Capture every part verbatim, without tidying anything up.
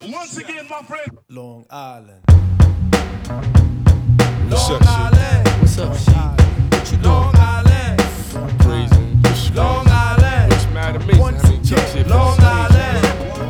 Once again, my friend. Long Island. What's Long up, Island. shit? What's up, shit? What you Long doing? Island. Praising. What's Long Island. What's mad amazing? Once How many tough shit again, Long Island.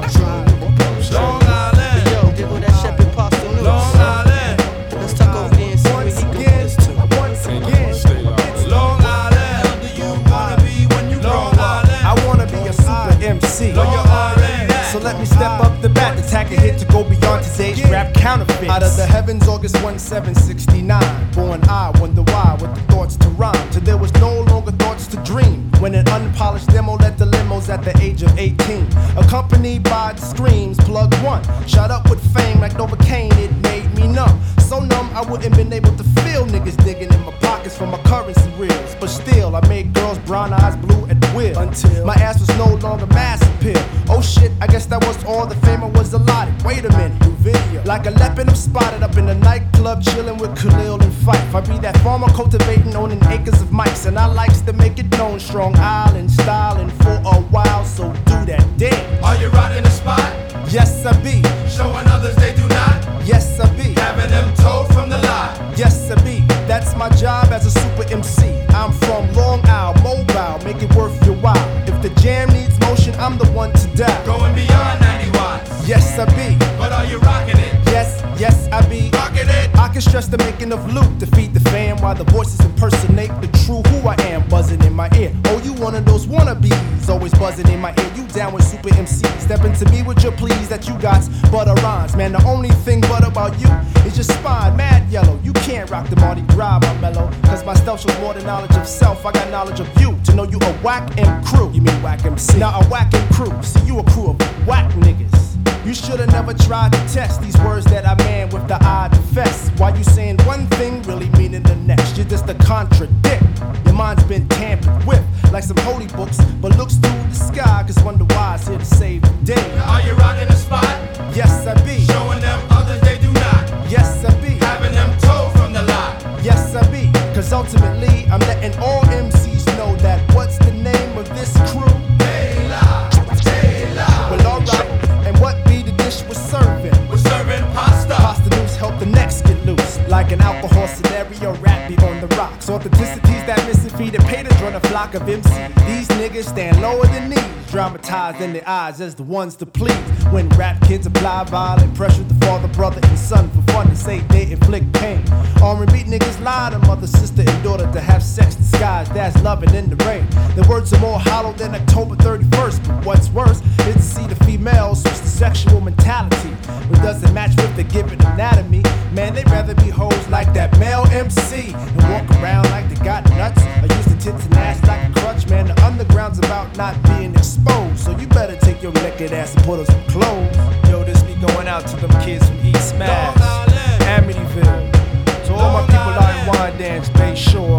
Long Island. Hey, yo, there go that Shepherd Pasta News. Long Island. Let's tuck over there and see what he Once can put again, us to. once Ain't again, no stay loud. it's Long Island. Do you wanna be when you grow up? I wanna be a super M C. Know you're already that. So let me step up the bat, attack a hit to go beyond today's rap counterfeits. Out of the heavens, August seventeen sixty-nine. Born I wonder why, with the thoughts to rhyme. Till there was no longer thoughts to dream. When an unpolished demo led the limos at the age of eighteen. Accompanied by the screams, plug one. Shot up with fame like Novocaine, it made me numb. So numb, I wouldn't been able to feel niggas digging in my pockets for my currency reels. But still, I made girls' brown eyes blue at will. Until my ass was no longer mass appeal. Oh shit, I guess that was all the fame I was allotted. Wait a minute, new video. Like a leopard, I'm spotted up in a nightclub, chilling with Khalil and Fife. I be that farmer cultivating, owning acres of mics, and I likes to make it known, Strong Island styling for a while. So do that dance. Are you rocking the spot? Yes, I be. Showing others they do not. Yes, I be. Having them told from the lot. Yes, I be. That's my job as a super M C. I'm from Long Island, mobile, make it worth your while. If the jam needs motion, I'm the one to die. Going beyond ninety watts. Yes, I be. But are you rocking it? Yes, yes, I be. Rocking it. I can stress the making of loot to feed the fam while the voices impersonate the true who I am, buzzing in my ear. Oh, you one of those wannabes, always buzzing in my ear. You down with super M C? Step into me with your pleas that you got butter rhymes. Man, the only thing but about you is your spine, mad yellow. You can't rock the Mardi Gras, my mellow. Cause my stealth shows more than knowledge of self. I got knowledge of you to know you a whack M crew. You mean whack M C? Now a whack M crew. See, you a crew of whack niggas. You should've never tried to test these words that I man with the eye to fest. Why you saying one thing, really meaning the next? You're just a contradict. Your mind's been tampered with, like some holy books, but looks through the sky, cause wonder why it's here to save the day. Are you rocking the spot? Yes, I be. Showing them others they do not. Yes, I be. Having them told from the lot. Yes, I be. Cause ultimately, I'm letting all M Cs know that what's the name of this crew? Hey la, hey la. Well, alright. And what be the dish we're serving? We're serving pasta. Pasta news help the necks get loose. Like an alcohol scenario, rap be on the rocks. Authenticity's that missing feed that pay to join a flock of M Cs. These niggas stand lower than these, dramatized in their eyes as the ones to please. When rap kids apply violent pressure to father, brother, and son for fun to say they inflict pain. R and B niggas lie to mother, sister, and daughter to have sex disguised as loving in the rain. Their words are more hollow than October thirty-first. But what's worse is to see the females switch the sexual mentality. It doesn't match with the given anatomy. Man, they'd rather be hoes like that male M C and walk around like they got nuts. Or use the tits and ass like a crutch. Man, the underground's about not being exposed. So you better take your naked ass and put on some clothes. Yo, this be going out to them kids from East Mass, Amityville. To all my people out in Wyandanch, Bay Shore,